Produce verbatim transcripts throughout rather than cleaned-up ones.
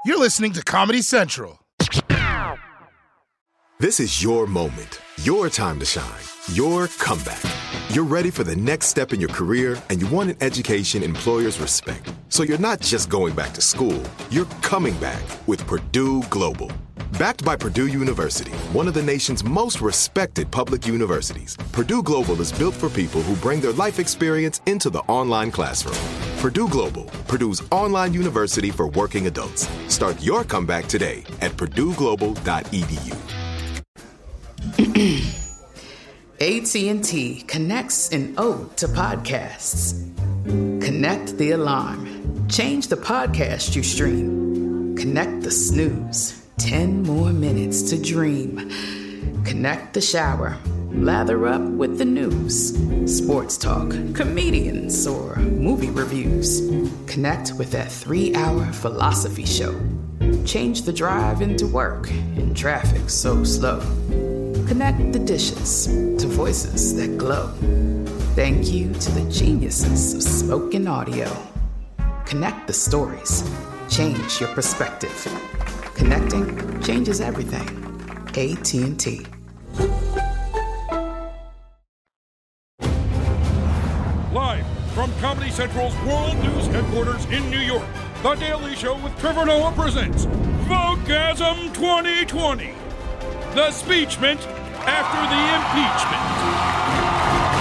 You're listening to Comedy Central. This is your moment, your time to shine, your comeback. You're ready for the next step in your career, and you want an education employers respect. So you're not just going back to school, you're coming back with Purdue Global. Backed by Purdue University, one of the nation's most respected public universities, Purdue Global is built for people who bring their life experience into the online classroom. Purdue Global, Purdue's online university for working adults. Start your comeback today at purdue global dot e d u. A T and T connects an ode to podcasts. Connect the alarm. Change the podcast you stream. Connect the snooze. Ten more minutes to dream. Connect the shower. Lather up with the news. Sports talk, comedians, or movie reviews. Connect with that three-hour philosophy show. Change the drive into work in traffic so slow. Connect the dishes to voices that glow. Thank you to the geniuses of spoken audio. Connect the stories. Change your perspective. Connecting changes everything. A T and T. Live from Comedy Central's World News Headquarters in New York, The Daily Show with Trevor Noah presents Vogasm twenty twenty. The speechment after the impeachment.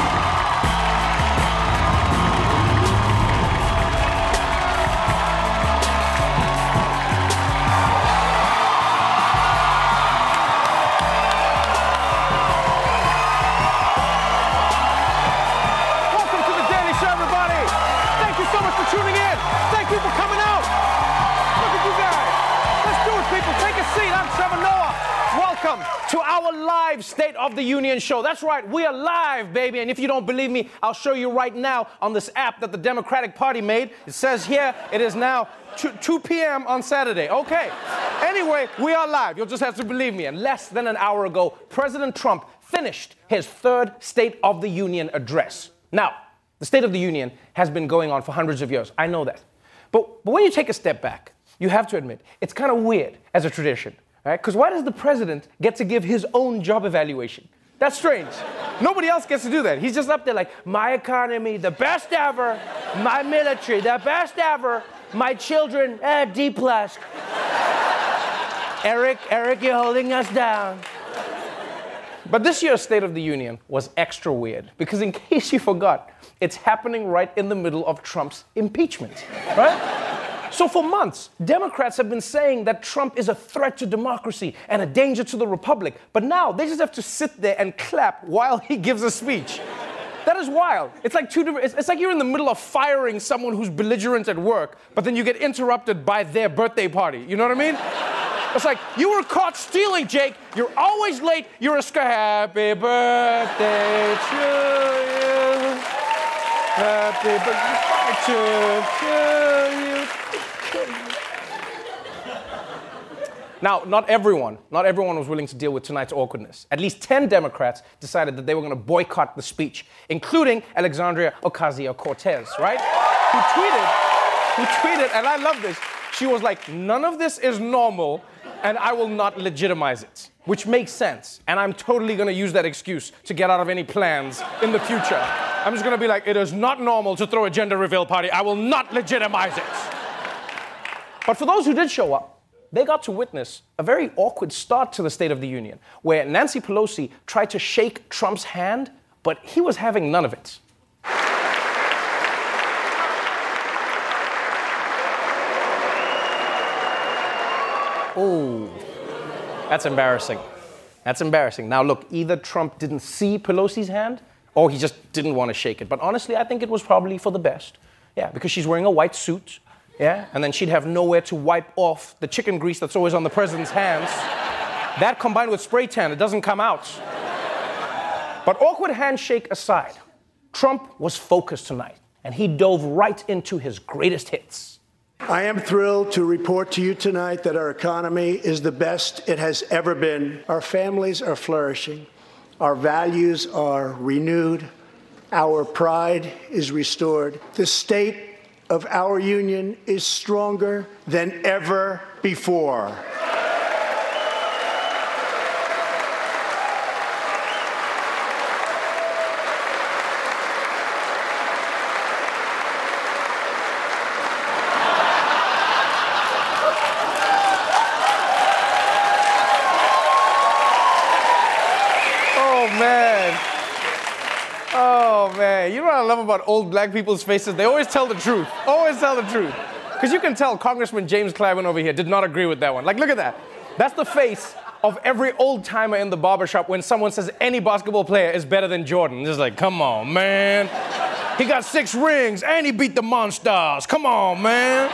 Welcome to The Daily Show, everybody. Thank you so much for tuning in. Thank you for coming out. Look at you guys. Let's do it, people. Take a seat. I'm Trevor Noah. Welcome to our live State of the Union show. That's right, we are live, baby. And if you don't believe me, I'll show you right now on this app that the Democratic Party made. It says here it is now two p.m. on Saturday. Okay. Anyway, we are live. You'll just have to believe me. And less than an hour ago, President Trump finished his third State of the Union address. Now, the State of the Union has been going on for hundreds of years. I know that. But, but when you take a step back, you have to admit, it's kind of weird as a tradition. Because why does the president get to give his own job evaluation? That's strange. Nobody else gets to do that. He's just up there like, my economy, the best ever. My military, the best ever. My children, eh, D plus. Eric, Eric, you're holding us down. But this year's State of the Union was extra weird. Because in case you forgot, it's happening right in the middle of Trump's impeachment, right? So for months, Democrats have been saying that Trump is a threat to democracy and a danger to the republic. But now they just have to sit there and clap while he gives a speech. That is wild. It's like two different, it's, it's like you're in the middle of firing someone who's belligerent at work, but then you get interrupted by their birthday party. You know what I mean? It's like, you were caught stealing, Jake. You're always late. You're a sc- happy birthday to you. Happy birthday to you. Now, not everyone, not everyone was willing to deal with tonight's awkwardness. At least ten Democrats decided that they were going to boycott the speech, including Alexandria Ocasio-Cortez, right? Who tweeted, who tweeted, and I love this, she was like, none of this is normal, and I will not legitimize it. Which makes sense, and I'm totally going to use that excuse to get out of any plans in the future. I'm just going to be like, it is not normal to throw a gender reveal party. I will not legitimize it. But for those who did show up, they got to witness a very awkward start to the State of the Union, where Nancy Pelosi tried to shake Trump's hand, but he was having none of it. Oh, that's embarrassing. That's embarrassing. Now look, either Trump didn't see Pelosi's hand, or he just didn't want to shake it. But honestly, I think it was probably for the best. Yeah, because she's wearing a white suit. Yeah, and then she'd have nowhere to wipe off the chicken grease that's always on the president's hands. That combined with spray tan, it doesn't come out. But awkward handshake aside, Trump was focused tonight, and he dove right into his greatest hits. I am thrilled to report to you tonight that our economy is the best it has ever been. Our families are flourishing. Our values are renewed. Our pride is restored. The state of our union is stronger than ever before. You know what I love about old black people's faces? They always tell the truth. Always tell the truth. Because you can tell Congressman James Clyburn over here did not agree with that one. Like, look at that. That's the face of every old-timer in the barbershop when someone says any basketball player is better than Jordan. It's like, come on, man. He got six rings and he beat the Monstars. Come on, man.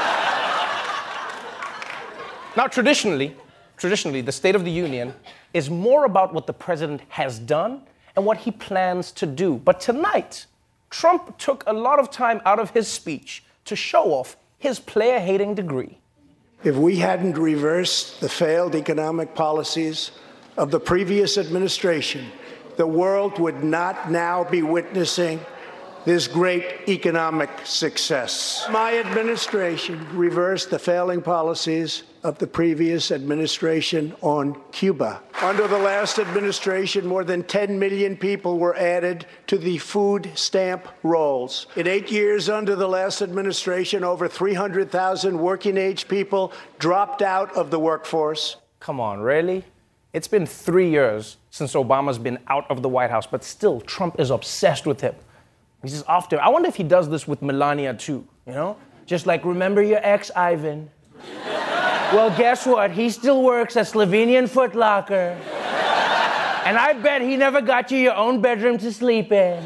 Now, traditionally, traditionally, the State of the Union is more about what the president has done and what he plans to do. But tonight, Trump took a lot of time out of his speech to show off his player-hating degree. If we hadn't reversed the failed economic policies of the previous administration, the world would not now be witnessing this great economic success. My administration reversed the failing policies of the previous administration on Cuba. Under the last administration, more than ten million people were added to the food stamp rolls. In eight years under the last administration, over three hundred thousand working-age people dropped out of the workforce. Come on, really? It's been three years since Obama's been out of the White House, but still, Trump is obsessed with him. He says, after, I wonder if he does this with Melania too, you know? Just like, remember your ex, Ivan? Well, guess what? He still works at Slovenian Foot Locker. And I bet he never got you your own bedroom to sleep in.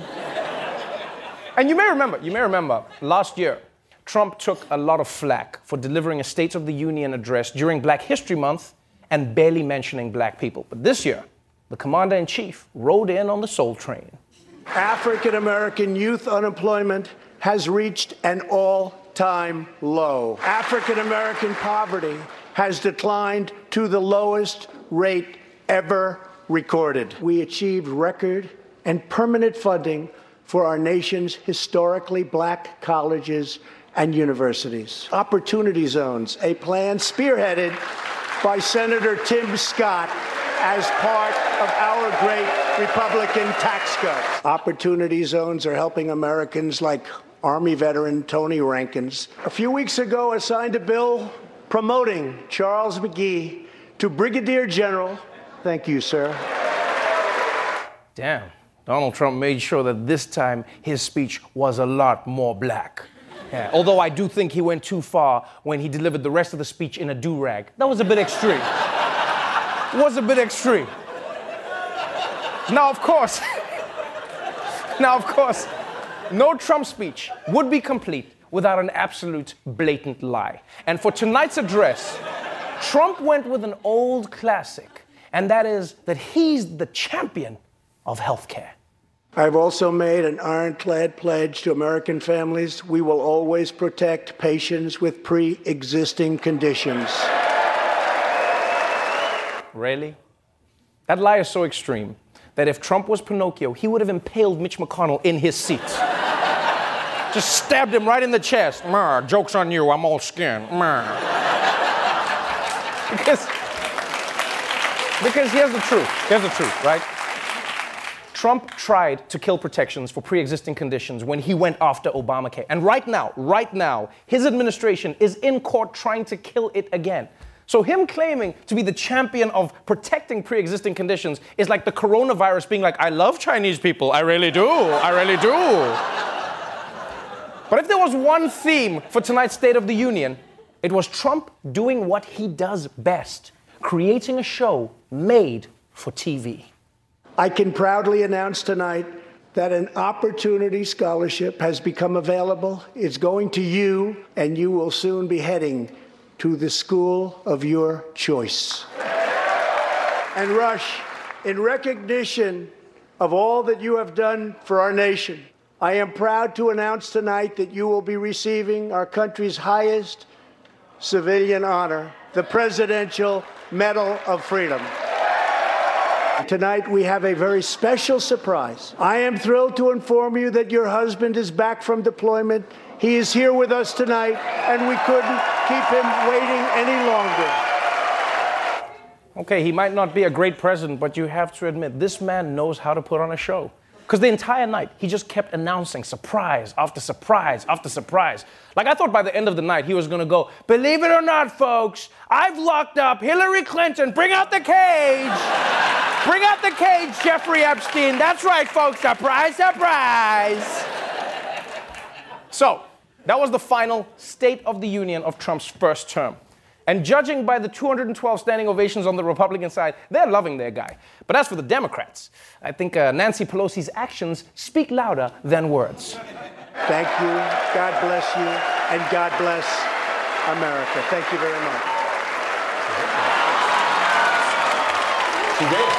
And you may remember, you may remember, last year, Trump took a lot of flack for delivering a State of the Union address during Black History Month and barely mentioning black people. But this year, the commander-in-chief rode in on the Soul Train. African-American youth unemployment has reached an all-time low. African-American poverty has declined to the lowest rate ever recorded. We achieved record and permanent funding for our nation's historically black colleges and universities. Opportunity Zones, a plan spearheaded by Senator Tim Scott as part of our great Republican tax cuts. Opportunity Zones are helping Americans like Army veteran Tony Rankins. A few weeks ago, I signed a bill promoting Charles McGee to Brigadier General. Thank you, sir. Damn, Donald Trump made sure that this time his speech was a lot more black. Yeah, although I do think he went too far when he delivered the rest of the speech in a do-rag. That was a bit extreme. was a bit extreme. Now, of course, now, of course, no Trump speech would be complete without an absolute blatant lie. And for tonight's address, Trump went with an old classic, and that is that he's the champion of healthcare. I've also made an ironclad pledge to American families. We will always protect patients with pre-existing conditions. Really? That lie is so extreme that if Trump was Pinocchio, he would have impaled Mitch McConnell in his seat. Just stabbed him right in the chest. Mer, joke's on you, I'm all skin. Mer. Because, because here's the truth. Here's the truth, right? Trump tried to kill protections for pre-existing conditions when he went after Obamacare. And right now, right now, his administration is in court trying to kill it again. So him claiming to be the champion of protecting pre-existing conditions is like the coronavirus being like, I love Chinese people. I really do. I really do. But if there was one theme for tonight's State of the Union, it was Trump doing what he does best, creating a show made for T V. I can proudly announce tonight that an Opportunity Scholarship has become available. It's going to you, and you will soon be heading to the school of your choice. And Rush, in recognition of all that you have done for our nation, I am proud to announce tonight that you will be receiving our country's highest civilian honor, the Presidential Medal of Freedom. Tonight, we have a very special surprise. I am thrilled to inform you that your husband is back from deployment. He is here with us tonight, and we couldn't keep him waiting any longer. Okay, he might not be a great president, but you have to admit, this man knows how to put on a show. Because the entire night, he just kept announcing surprise after surprise after surprise. Like, I thought by the end of the night, he was going to go, believe it or not, folks, I've locked up Hillary Clinton. Bring out the cage. Bring out the cage, Jeffrey Epstein. That's right, folks. Surprise, surprise. So, that was the final State of the Union of Trump's first term. And judging by the two hundred twelve standing ovations on the Republican side, they're loving their guy. But as for the Democrats, I think uh, Nancy Pelosi's actions speak louder than words. Thank you. God bless you. And God bless America. Thank you very much. She did.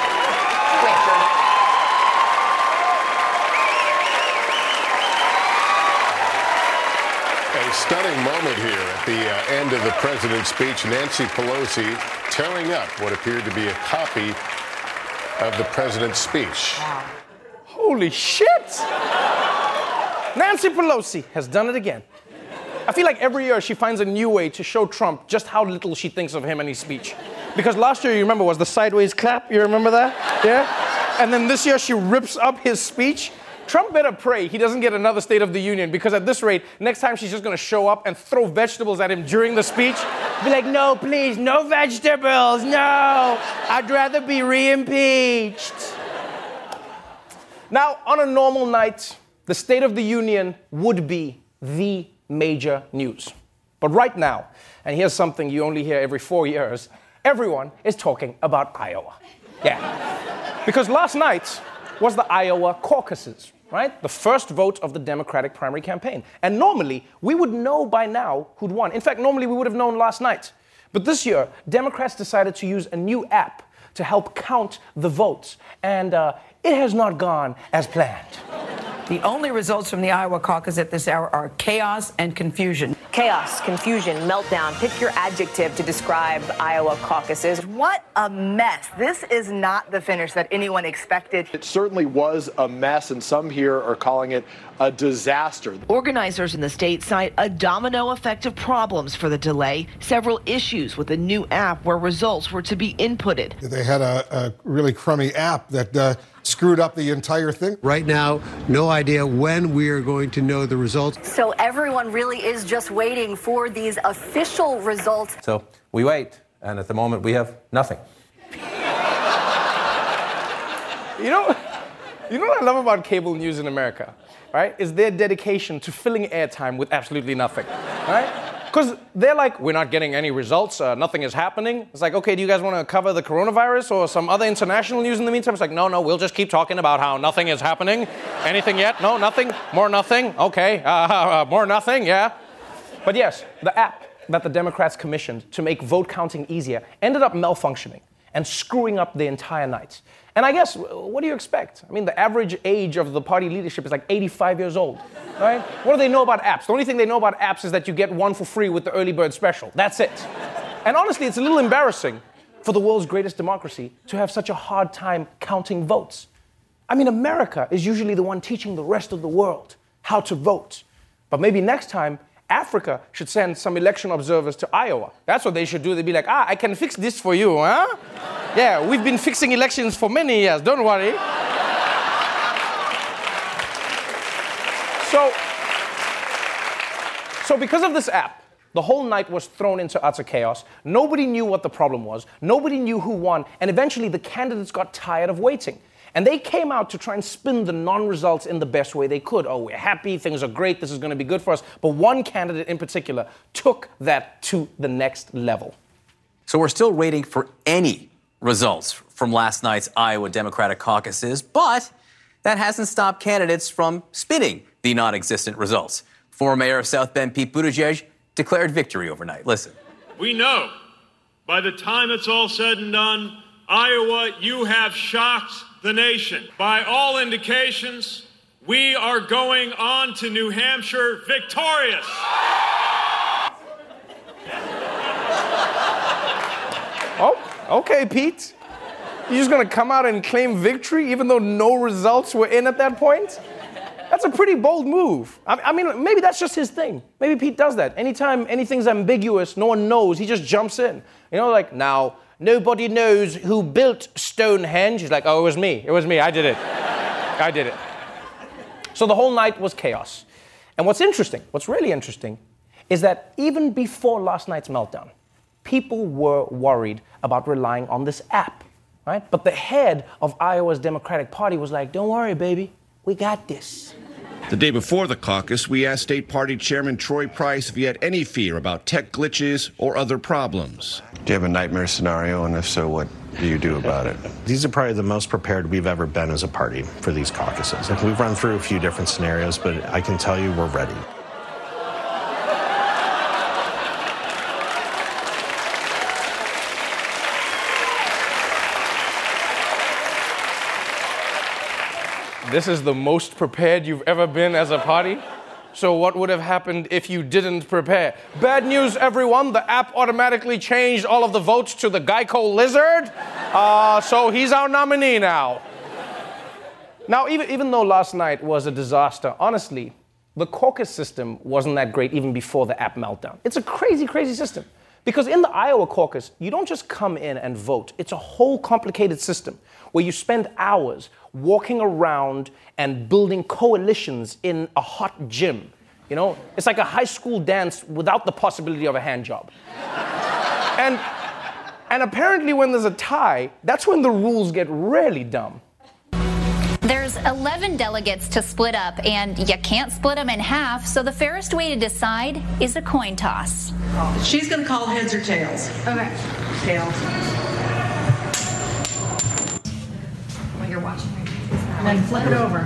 A stunning moment here at the uh, end of the president's speech. Nancy Pelosi tearing up what appeared to be a copy of the president's speech. Wow. Holy shit! Nancy Pelosi has done it again. I feel like every year she finds a new way to show Trump just how little she thinks of him and his speech. Because last year, you remember, was the sideways clap? You remember that? Yeah? And then this year she rips up his speech. Trump better pray he doesn't get another State of the Union, because at this rate, next time she's just going to show up and throw vegetables at him during the speech. Be like, no, please, no vegetables, no. I'd rather be re-impeached. Now, on a normal night, the State of the Union would be the major news. But right now, and here's something you only hear every four years, everyone is talking about Iowa. Yeah. Because last night was the Iowa caucuses, right? The first vote of the Democratic primary campaign. And normally, we would know by now who'd won. In fact, normally we would have known last night. But this year, Democrats decided to use a new app to help count the votes. And uh, it has not gone as planned. The only results from the Iowa caucus at this hour are chaos and confusion. Chaos, confusion, meltdown. Pick your adjective to describe the Iowa caucuses. What a mess. This is not the finish that anyone expected. It certainly was a mess, and some here are calling it a disaster. Organizers in the state cite a domino effect of problems for the delay, several issues with a new app where results were to be inputted. They had a, a really crummy app that uh, screwed up the entire thing. Right now, no idea when we are going to know the results. So everyone really is just waiting for these official results. So we wait, and at the moment we have nothing. You know, you know what I love about cable news in America, right? Is their dedication to filling airtime with absolutely nothing, right? Because they're like, we're not getting any results, uh, nothing is happening. It's like, okay, do you guys want to cover the coronavirus or some other international news in the meantime? It's like, no, no, we'll just keep talking about how nothing is happening. Anything yet? No, nothing? More nothing? Okay, uh, uh, more nothing, yeah. But yes, the app that the Democrats commissioned to make vote counting easier ended up malfunctioning and screwing up the entire night. And I guess, what do you expect? I mean, the average age of the party leadership is like eighty-five years old, right? What do they know about apps? The only thing they know about apps is that you get one for free with the early bird special. That's it. And honestly, it's a little embarrassing for the world's greatest democracy to have such a hard time counting votes. I mean, America is usually the one teaching the rest of the world how to vote. But maybe next time, Africa should send some election observers to Iowa. That's what they should do. They'd be like, ah, I can fix this for you, huh? Yeah, we've been fixing elections for many years, don't worry. So, so because of this app, the whole night was thrown into utter chaos. Nobody knew what the problem was. Nobody knew who won. And eventually the candidates got tired of waiting. And they came out to try and spin the non-results in the best way they could. Oh, we're happy, things are great, this is going to be good for us. But one candidate in particular took that to the next level. So we're still waiting for any results from last night's Iowa Democratic caucuses, but that hasn't stopped candidates from spinning the non-existent results. Former Mayor of South Bend, Pete Buttigieg, declared victory overnight. Listen. We know by the time it's all said and done, Iowa, you have shocked the nation. By all indications, we are going on to New Hampshire victorious. Oh, okay, Pete. You're just gonna come out and claim victory even though no results were in at that point? That's That's a pretty bold move. I, I mean, maybe that's just his thing. Maybe Pete does that. Anytime anything's ambiguous, no one knows, he just jumps in. You know, like, now, nobody knows who built Stonehenge. He's like, oh, it was me. It was me. I did it. I did it. So the whole night was chaos. And what's interesting, what's really interesting, is that even before last night's meltdown, people were worried about relying on this app, right? But the head of Iowa's Democratic Party was like, don't worry, baby, we got this. The day before the caucus, we asked State Party Chairman Troy Price if he had any fear about tech glitches or other problems. Do you have a nightmare scenario, and if so, what do you do about it? These are probably the most prepared we've ever been as a party for these caucuses. Like, we've run through a few different scenarios, but I can tell you we're ready. This is the most prepared you've ever been as a party? So what would have happened if you didn't prepare? Bad news, everyone. The app automatically changed all of the votes to the Geico lizard. Uh, so he's our nominee now. Now, even, even though last night was a disaster, honestly, the caucus system wasn't that great even before the app meltdown. It's a crazy, crazy system. Because in the Iowa caucus, you don't just come in and vote. It's a whole complicated system where you spend hours walking around and building coalitions in a hot gym. You know, it's like a high school dance without the possibility of a hand job. and, and apparently when there's a tie, that's when the rules get really dumb. There's eleven delegates to split up, and you can't split them in half, so the fairest way to decide is a coin toss. She's going to call heads or tails. Okay. Tails. Well, you're watching. And then flip it over.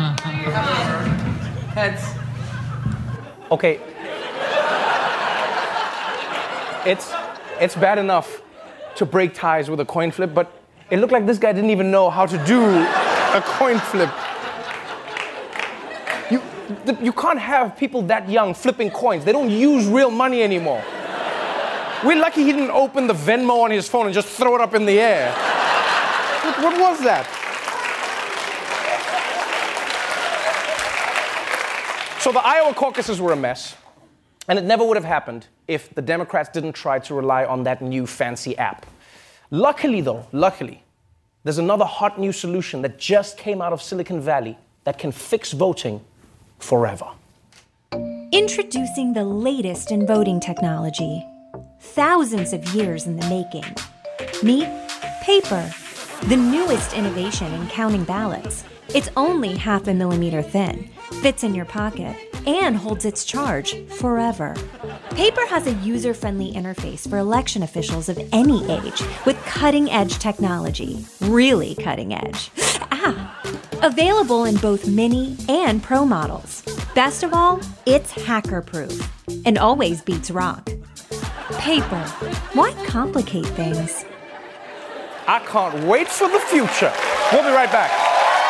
Heads. Okay. It's, it's bad enough to break ties with a coin flip, but it looked like this guy didn't even know how to do a coin flip. You, th- you can't have people that young flipping coins. They don't use real money anymore. We're lucky he didn't open the Venmo on his phone and just throw it up in the air. What, what was that? So the Iowa caucuses were a mess, and it never would have happened if the Democrats didn't try to rely on that new fancy app. Luckily, though, luckily, there's another hot new solution that just came out of Silicon Valley that can fix voting forever. Introducing the latest in voting technology. Thousands of years in the making. Meet paper, the newest innovation in counting ballots. It's only half a millimeter thin, fits in your pocket, and holds its charge forever. Paper has a user-friendly interface for election officials of any age with cutting-edge technology. Really cutting edge. Ah! Available in both mini and pro models. Best of all, it's hacker-proof and always beats rock. Paper. Why complicate things? I can't wait for the future. We'll be right back.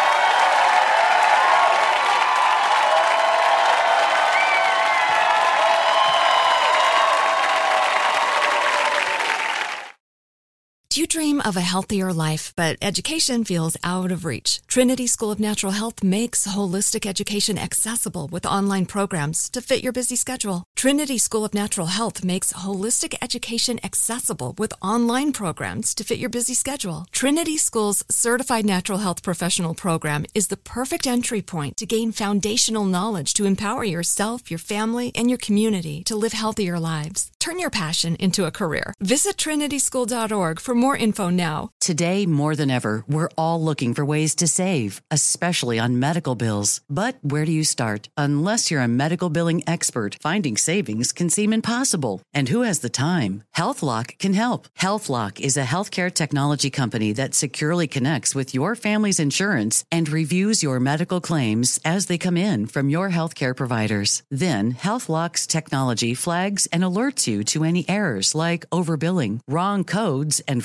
Do you dream of a healthier life, but education feels out of reach? Trinity School of Natural Health makes holistic education accessible with online programs to fit your busy schedule. Trinity School of Natural Health makes holistic education accessible with online programs to fit your busy schedule. Trinity School's Certified Natural Health Professional Program is the perfect entry point to gain foundational knowledge to empower yourself, your family, and your community to live healthier lives. Turn your passion into a career. Visit trinity school dot org for more info now. Today, more than ever, we're all looking for ways to save, especially on medical bills. But where do you start? Unless you're a medical billing expert, finding savings can seem impossible. And who has the time? HealthLock can help. HealthLock is a healthcare technology company that securely connects with your family's insurance and reviews your medical claims as they come in from your healthcare providers. Then, HealthLock's technology flags and alerts you to any errors like overbilling, wrong codes, and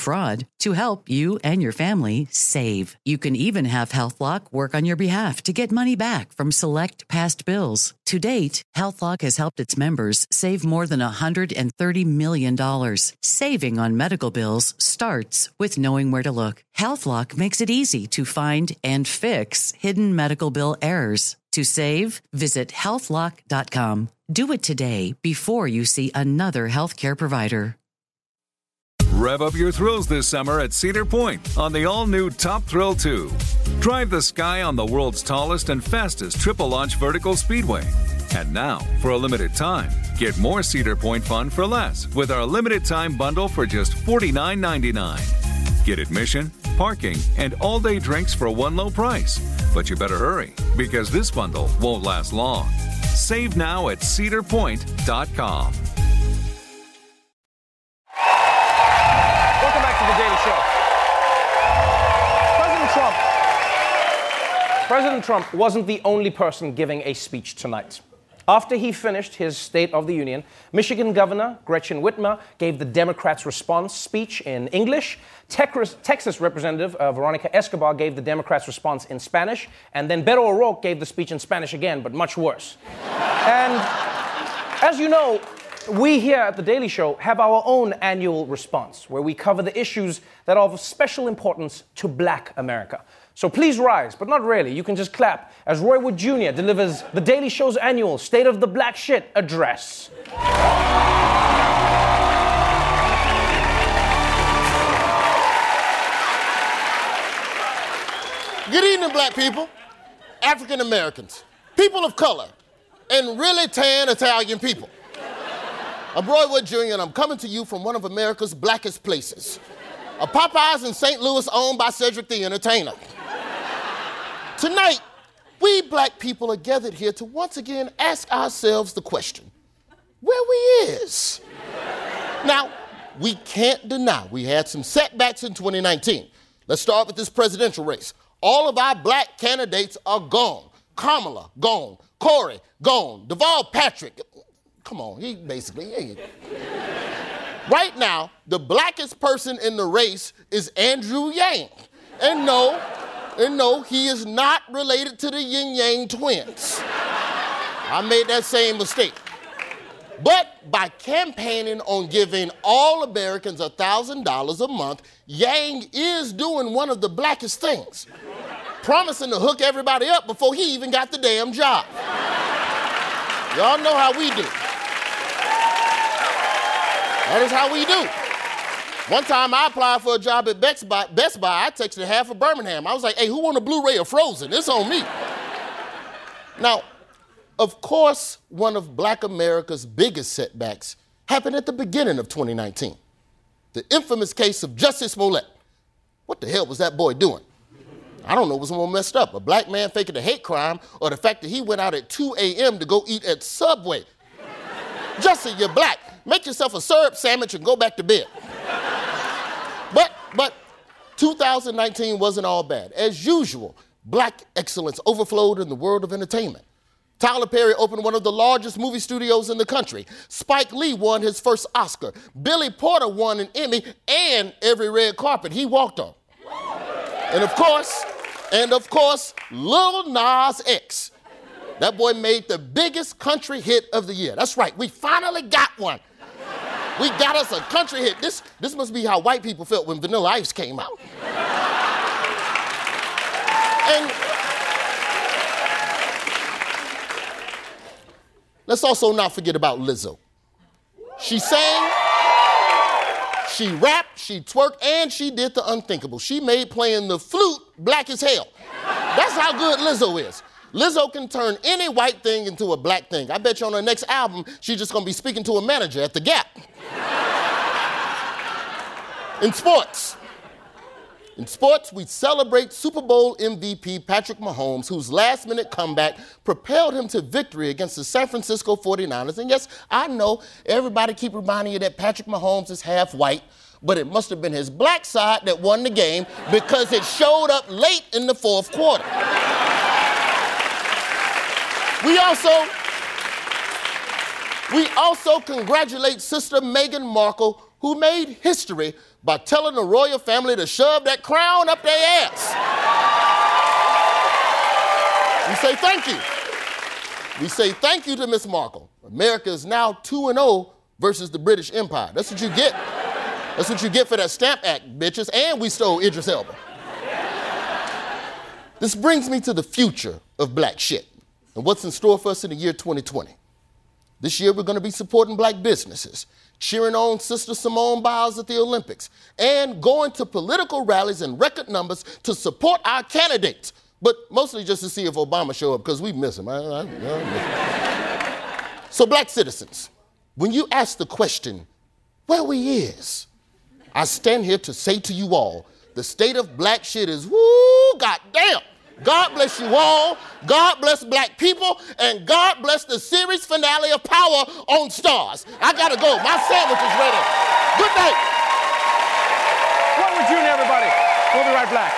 fraud to help you and your family save. You can even have HealthLock work on your behalf to get money back from select past bills. To date, HealthLock has helped its members save more than one hundred thirty million dollars. Saving on medical bills starts with knowing where to look. HealthLock makes it easy to find and fix hidden medical bill errors. To save, visit health lock dot com. Do it today before you see another healthcare provider. Rev up your thrills this summer at Cedar Point on the all-new Top Thrill two. Drive the sky on the world's tallest and fastest triple-launch vertical speedway. And now, for a limited time, get more Cedar Point fun for less with our limited-time bundle for just forty-nine ninety-nine. Get admission, parking, and all-day drinks for one low price. But you better hurry, because this bundle won't last long. Save now at cedar point dot com. Welcome back to The Daily Show. President Trump. President Trump wasn't the only person giving a speech tonight. After he finished his State of the Union, Michigan Governor Gretchen Whitmer gave the Democrats' response speech in English. Texas Representative uh, Veronica Escobar gave the Democrats' response in Spanish. And then Beto O'Rourke gave the speech in Spanish again, but much worse. And as you know, we here at The Daily Show have our own annual response, where we cover the issues that are of special importance to Black America. So please rise, but not really. You can just clap as Roy Wood Junior delivers The Daily Show's annual State of the Black Shit address. Good evening, Black people, African Americans, people of color, and really tan Italian people. I'm Roy Wood Junior, and I'm coming to you from one of America's blackest places, a Popeyes in Saint Louis owned by Cedric the Entertainer. Tonight, we Black people are gathered here to once again ask ourselves the question, where we is? Now, we can't deny we had some setbacks in twenty nineteen. Let's start with this presidential race. All of our Black candidates are gone. Kamala, gone. Corey, gone. Deval Patrick, come on, he basically, he, right now, the blackest person in the race is Andrew Yang. And no, and no, he is not related to the Yin Yang twins. I made that same mistake. But by campaigning on giving all Americans one thousand dollars a month, Yang is doing one of the blackest things, promising to hook everybody up before he even got the damn job. Y'all know how we do. That is how we do. One time I applied for a job at Best Buy, Best Buy, I texted half of Birmingham. I was like, hey, who want a Blu-ray of Frozen? It's on me. Now, of course, one of Black America's biggest setbacks happened at the beginning of twenty nineteen. The infamous case of Jussie Smollett. What the hell was that boy doing? I don't know what's more messed up, a black man faking a hate crime or the fact that he went out at two a.m. to go eat at Subway. Jussie, you're black. Make yourself a syrup sandwich and go back to bed. But, but two thousand nineteen wasn't all bad. As usual, Black excellence overflowed in the world of entertainment. Tyler Perry opened one of the largest movie studios in the country. Spike Lee won his first Oscar. Billy Porter won an Emmy and every red carpet he walked on. And of course, and of course, Lil Nas X. That boy made the biggest country hit of the year. That's right, we finally got one. We got us a country hit. This, this must be how white people felt when Vanilla Ice came out. And let's also not forget about Lizzo. She sang, she rapped, she twerked, and she did the unthinkable. She made playing the flute black as hell. That's how good Lizzo is. Lizzo can turn any white thing into a black thing. I bet you on her next album, she's just gonna be speaking to a manager at the Gap. In sports, in sports, we celebrate Super Bowl M V P Patrick Mahomes, whose last-minute comeback propelled him to victory against the San Francisco forty-niners. And yes, I know everybody keep reminding you that Patrick Mahomes is half white, but it must have been his black side that won the game because it showed up late in the fourth quarter. We also, we also congratulate Sister Meghan Markle, who made history by telling the royal family to shove that crown up their ass. We say thank you. We say thank you to Miss Markle. America is now two and oh versus the British Empire. That's what you get. That's what you get for that Stamp Act, bitches. And we stole Idris Elba. This brings me to the future of black shit and what's in store for us in the year twenty twenty. This year, we're going to be supporting black businesses, cheering on Sister Simone Biles at the Olympics, and going to political rallies in record numbers to support our candidates, but mostly just to see if Obama show up, because we miss him. I, I, I miss him. So, black citizens, when you ask the question, where we is, I stand here to say to you all, the state of black shit is, woo, goddamn. God bless you all, God bless black people, and God bless the series finale of Power on Stars. I gotta go, my sandwich is ready. Good night. What Junior, everybody. We'll be right back.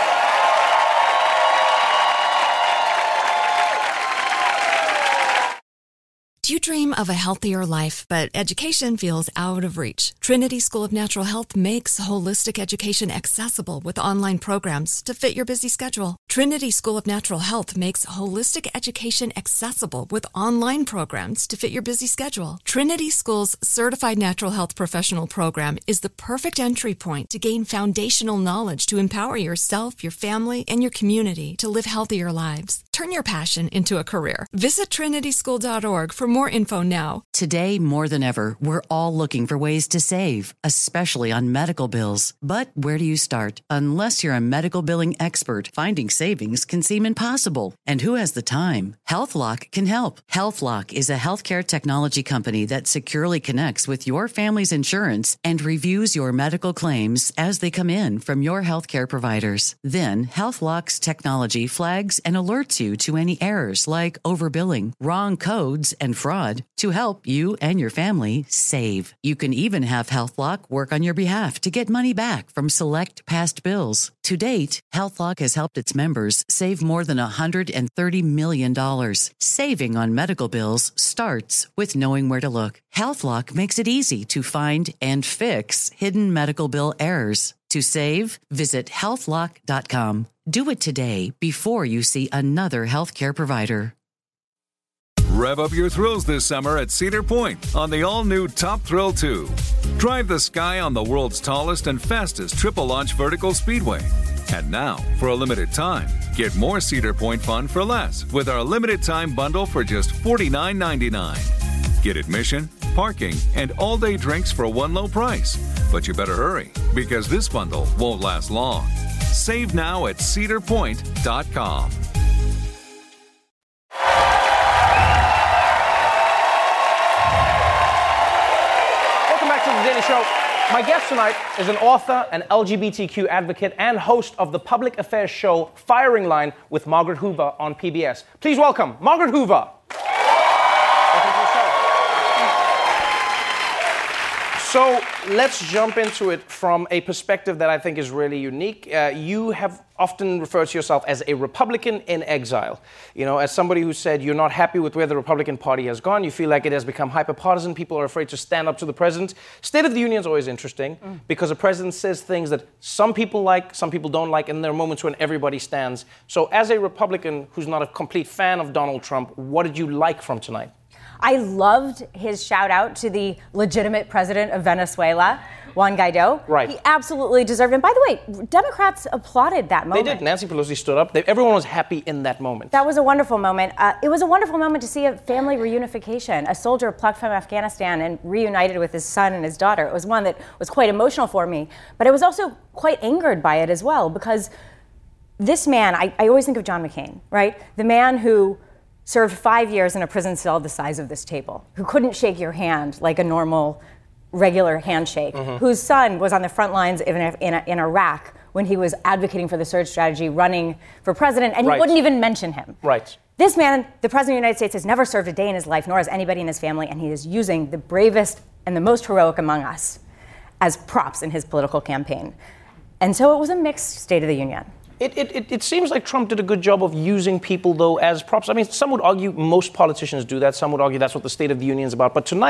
Do you dream of a healthier life, but education feels out of reach? Trinity School of Natural Health makes holistic education accessible with online programs to fit your busy schedule. Trinity School of Natural Health makes holistic education accessible with online programs to fit your busy schedule. Trinity School's Certified Natural Health Professional Program is the perfect entry point to gain foundational knowledge to empower yourself, your family, and your community to live healthier lives. Turn your passion into a career. Visit trinity school dot org for more info now. Today, more than ever, we're all looking for ways to save, especially on medical bills. But where do you start? Unless you're a medical billing expert, finding savings can seem impossible. And who has the time? HealthLock can help. HealthLock is a healthcare technology company that securely connects with your family's insurance and reviews your medical claims as they come in from your healthcare providers. Then, HealthLock's technology flags and alerts you to any errors like overbilling, wrong codes, and fraud to help you and your family save. You can even have HealthLock work on your behalf to get money back from select past bills. To date, HealthLock has helped its members save more than one hundred thirty million dollars. Saving on medical bills starts with knowing where to look. HealthLock makes it easy to find and fix hidden medical bill errors. To save, visit health lock dot com. Do it today before you see another healthcare provider. Rev up your thrills this summer at Cedar Point on the all-new Top Thrill two. Drive the sky on the world's tallest and fastest triple-launch vertical speedway. And now, for a limited time, get more Cedar Point fun for less with our limited-time bundle for just forty-nine ninety-nine. Get admission, parking, and all-day drinks for one low price. But you better hurry, because this bundle won't last long. Save now at cedar point dot com. Welcome back to The Daily Show. My guest tonight is an author, an L G B T Q advocate, and host of the public affairs show Firing Line with Margaret Hoover on P B S. Please welcome Margaret Hoover. Welcome to the show. So let's jump into it from a perspective that I think is really unique. Uh, you have often referred to yourself as a Republican in exile. You know, as somebody who said you're not happy with where the Republican Party has gone, you feel like it has become hyper-partisan, people are afraid to stand up to the president. State of the Union is always interesting mm. because the president says things that some people like, some people don't like, and there are moments when everybody stands. So as a Republican who's not a complete fan of Donald Trump, what did you like from tonight? I loved his shout out to the legitimate president of Venezuela, Juan Guaido. Right. He absolutely deserved it. And by the way, Democrats applauded that moment. They did. Nancy Pelosi stood up. They, everyone was happy in that moment. That was a wonderful moment. Uh, it was a wonderful moment to see a family reunification. A soldier plucked from Afghanistan and reunited with his son and his daughter. It was one that was quite emotional for me. But I was also quite angered by it as well, because this man, I, I always think of John McCain, right? The man who served five years in a prison cell the size of this table, who couldn't shake your hand like a normal, regular handshake, mm-hmm. whose son was on the front lines in, in, in Iraq when he was advocating for the surge strategy, running for president, and he right. wouldn't even mention him. Right. This man, the president of the United States, has never served a day in his life, nor has anybody in his family, and he is using the bravest and the most heroic among us as props in his political campaign. And so it was a mixed State of the Union. It, it, it seems like Trump did a good job of using people, though, as props. I mean, some would argue most politicians do that. Some would argue that's what the State of the Union is about. But tonight,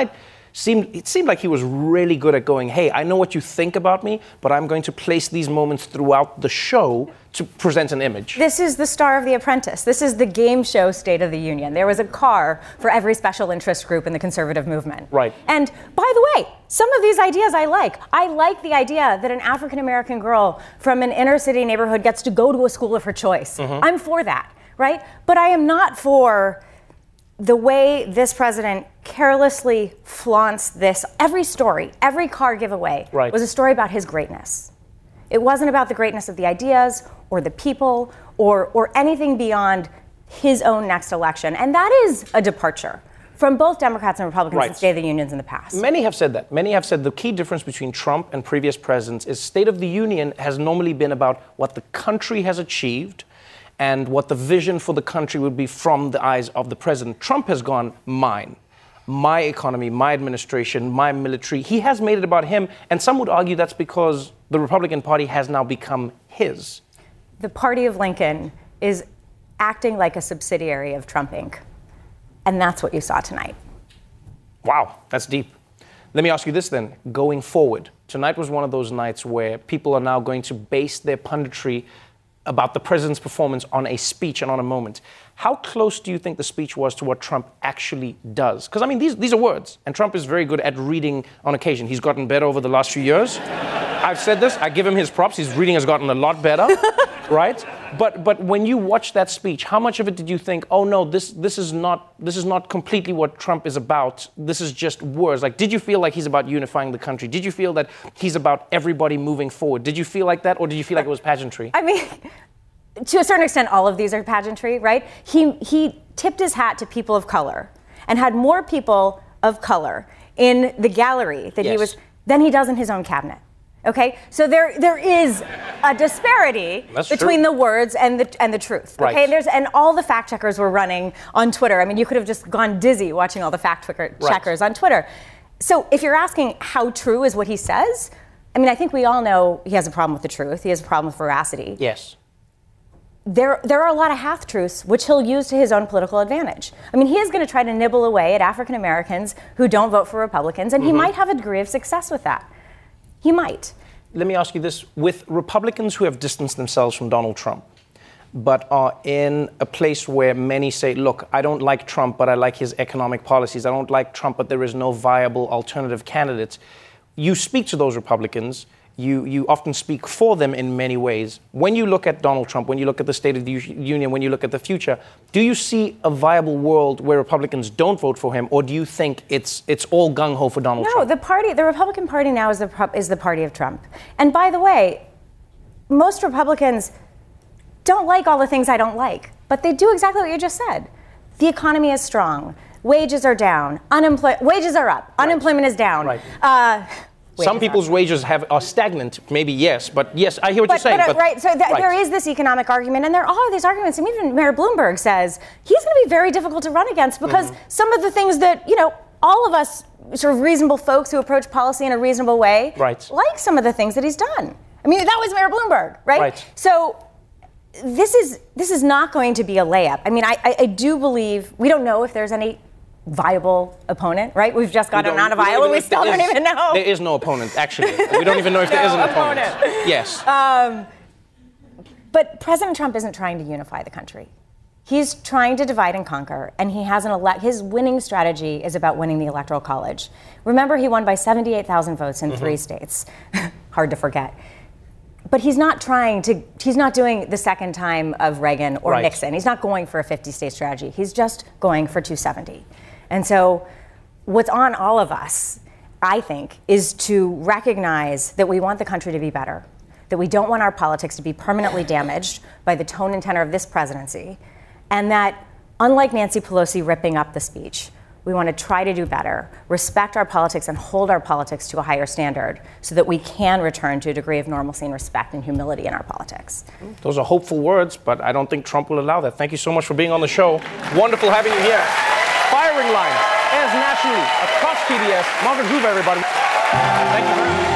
seemed it seemed like he was really good at going, hey, I know what you think about me, but I'm going to place these moments throughout the show to present an image. This is the star of The Apprentice. This is the game show State of the Union. There was a car for every special interest group in the conservative movement. Right. And by the way, some of these ideas I like. I like the idea that an African-American girl from an inner city neighborhood gets to go to a school of her choice. Mm-hmm. I'm for that, right? But I am not for the way this president carelessly flaunts this. Every story, every car giveaway right. was a story about his greatness. It wasn't about the greatness of the ideas or the people or, or anything beyond his own next election. And that is a departure from both Democrats and Republicans Right. in State of the Unions in the past. Many have said that. Many have said the key difference between Trump and previous presidents is State of the Union has normally been about what the country has achieved and what the vision for the country would be from the eyes of the president. Trump has gone mine. My economy, my administration, my military. He has made it about him, and some would argue that's because the Republican Party has now become his. The party of Lincoln is acting like a subsidiary of Trump Incorporated. And that's what you saw tonight. Wow, that's deep. Let me ask you this then, going forward. Tonight was one of those nights where people are now going to base their punditry about the president's performance on a speech and on a moment. How close do you think the speech was to what Trump actually does? Because, I mean, these, these are words, and Trump is very good at reading on occasion. He's gotten better over the last few years. I've said this, I give him his props. His reading has gotten a lot better, right? But but when you watch that speech, how much of it did you think, oh no, this this is not this is not completely what Trump is about. This is just words. Like, did you feel like he's about unifying the country? Did you feel that he's about everybody moving forward? Did you feel like that, or did you feel like it was pageantry? I mean, to a certain extent, all of these are pageantry, right? He he tipped his hat to people of color and had more people of color in the gallery that Yes. he was than he does in his own cabinet. Okay, so there there is a disparity That's between true. the words and the and the truth. Okay, Right. there's and all the fact checkers were running on Twitter. I mean, you could have just gone dizzy watching all the fact checker, Right. checkers on Twitter. So if you're asking how true is what he says, I mean, I think we all know he has a problem with the truth. He has a problem with veracity. Yes. There, there are a lot of half-truths which he'll use to his own political advantage. I mean, he is going to try to nibble away at African Americans who don't vote for Republicans, and Mm-hmm. he might have a degree of success with that. He might. Let me ask you this. With Republicans who have distanced themselves from Donald Trump, but are in a place where many say, look, I don't like Trump, but I like his economic policies. I don't like Trump, but there is no viable alternative candidate. You speak to those Republicans. You, you often speak for them in many ways. When you look at Donald Trump, when you look at the State of the Union, when you look at the future, do you see a viable world where Republicans don't vote for him, or do you think it's it's all gung-ho for Donald No, Trump? the party, the Republican Party now is the pro- is the party of Trump. And by the way, most Republicans don't like all the things I don't like, but they do exactly what you just said. The economy is strong, wages are down, unemployment wages are up, right. Unemployment is down. Right. Uh, Some people's up. wages have are stagnant, maybe yes, but yes, I hear what but, you're saying. But, uh, But, right, so th- right. there is this economic argument, and there are these arguments. And even Mayor Bloomberg says he's going to be very difficult to run against because mm-hmm. some of the things that, you know, all of us sort of reasonable folks who approach policy in a reasonable way right. like some of the things that he's done. I mean, that was Mayor Bloomberg, right? Right. So this is this is not going to be a layup. I mean, I, I, I do believe we don't know if there's any viable opponent, right? We've just gotten out of Iowa, we still don't even know. There is no opponent, actually. We don't even know if no there is an opponent. opponent. Yes. Um, but President Trump isn't trying to unify the country. He's trying to divide and conquer, and he has an ele- his winning strategy is about winning the Electoral College. Remember, he won by seventy-eight thousand votes in mm-hmm. three states. Hard to forget. But he's not trying to, he's not doing the second time of Reagan or right. Nixon. He's not going for a fifty-state strategy. He's just going for two seventy. And so what's on all of us, I think, is to recognize that we want the country to be better, that we don't want our politics to be permanently damaged by the tone and tenor of this presidency, and that, unlike Nancy Pelosi ripping up the speech, we want to try to do better, respect our politics, and hold our politics to a higher standard so that we can return to a degree of normalcy and respect and humility in our politics. Those are hopeful words, but I don't think Trump will allow that. Thank you so much for being on the show. Wonderful having you here. Firing Line airs nationally across P B S. Margaret Hoover, everybody. Thank you very much.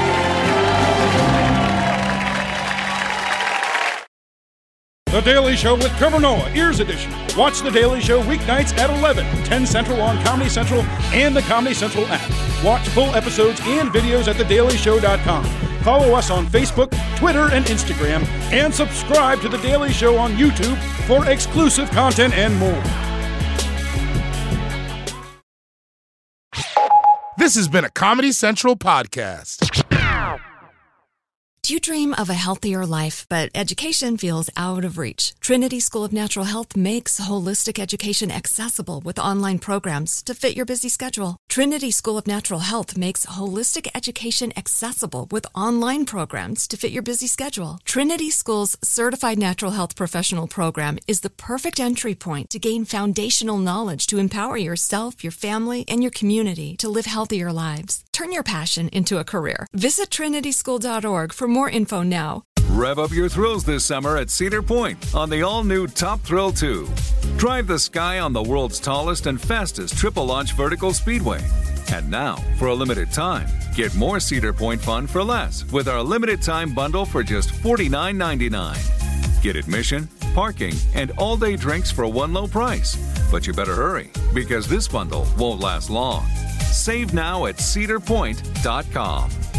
The Daily Show with Trevor Noah, Ears Edition. Watch The Daily Show weeknights at eleven, ten Central on Comedy Central and the Comedy Central app. Watch full episodes and videos at the daily show dot com. Follow us on Facebook, Twitter, and Instagram, and subscribe to The Daily Show on YouTube for exclusive content and more. This has been a Comedy Central podcast. Do you dream of a healthier life, but education feels out of reach? Trinity School of Natural Health makes holistic education accessible with online programs to fit your busy schedule. Trinity School of Natural Health makes holistic education accessible with online programs to fit your busy schedule. Trinity School's Certified Natural Health Professional Program is the perfect entry point to gain foundational knowledge to empower yourself, your family, and your community to live healthier lives. Turn your passion into a career. Visit trinity school dot org for more info now. Rev up your thrills this summer at Cedar Point on the all-new Top Thrill two. Drive the sky on the world's tallest and fastest triple-launch vertical speedway. And now, for a limited time, get more Cedar Point fun for less with our limited-time bundle for just forty-nine ninety-nine. Get admission, parking, and all-day drinks for one low price. But you better hurry, because this bundle won't last long. Save now at cedar point dot com.